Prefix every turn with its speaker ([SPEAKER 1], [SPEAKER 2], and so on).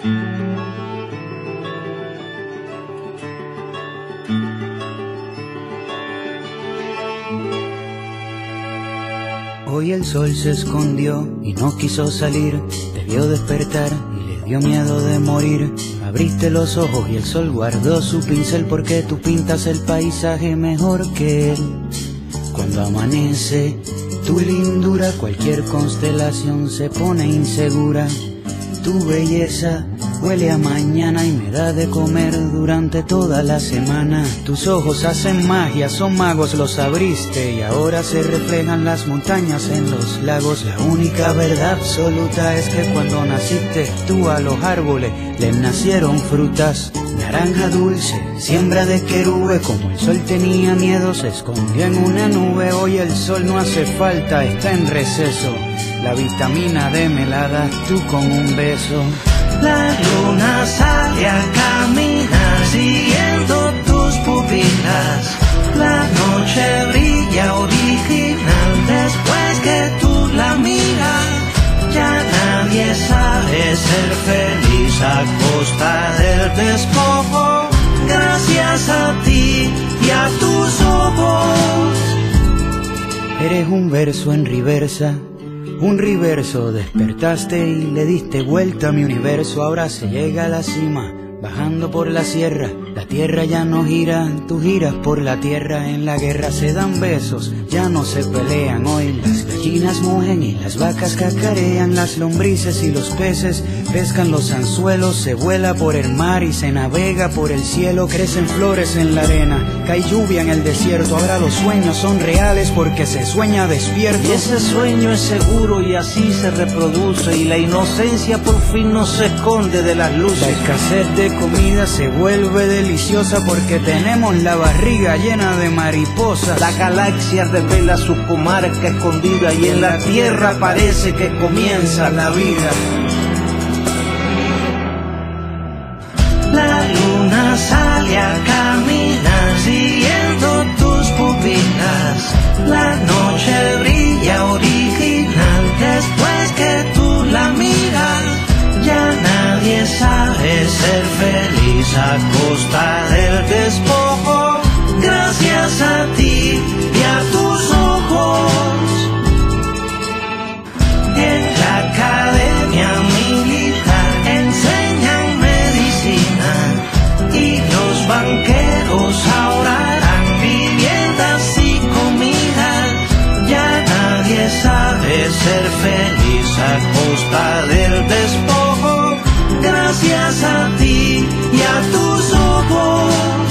[SPEAKER 1] Hoy el sol se escondió y no quiso salir, te vio despertar y le dio miedo de morir. Abriste los ojos y el sol guardó su pincel, porque tú pintas el paisaje mejor que él. Cuando amanece tu lindura, cualquier constelación se pone insegura. Tu belleza huele a mañana y me da de comer durante toda la semana. Tus ojos hacen magia, son magos, los abriste y ahora se reflejan las montañas en los lagos. La única verdad absoluta es que cuando naciste tú a los árboles les nacieron frutas. Naranja dulce, siembra de querube, como el sol tenía miedo se escondió en una nube. Hoy el sol no hace falta, está en receso. La vitamina D me la das tú con un beso.
[SPEAKER 2] La luna sale a caminar siguiendo tus pupilas. La noche brilla original después que tú la miras. Ya nadie sabe ser feliz a costa del despojo. Gracias a ti y a tus ojos.
[SPEAKER 1] Eres un verso en reversa, un reverso, despertaste y le diste vuelta a mi universo. Ahora se llega a la cima, bajando por la sierra. La tierra ya no gira, tú giras por la tierra. En la guerra se dan besos, ya no se pelean. Hoy las gallinas mugen y las vacas cacarean. Las lombrices y los peces pescan los anzuelos. Se vuela por el mar y se navega por el cielo. Crecen flores en la arena, cae lluvia en el desierto. Ahora los sueños son reales porque se sueña despierto.
[SPEAKER 2] Y ese sueño es seguro y así se reproduce. Y la inocencia por fin no se esconde de las luces.
[SPEAKER 1] La escasez de comida se vuelve deliciosa porque tenemos la barriga llena de mariposas.
[SPEAKER 2] La galaxia revela su comarca escondida y en la tierra parece que comienza la vida. La luna sale a caminar siguiendo tus pupilas. La noche brilla original después que tú la miras. Ya nadie sabe ser feliz a costa del despojo. Gracias a ti y a tus ojos. En la academia militar enseñan medicina y los banqueros ahora harán viviendas y comida. Ya nadie sabe ser feliz a costa del despojo. Gracias a ti y a tus ojos.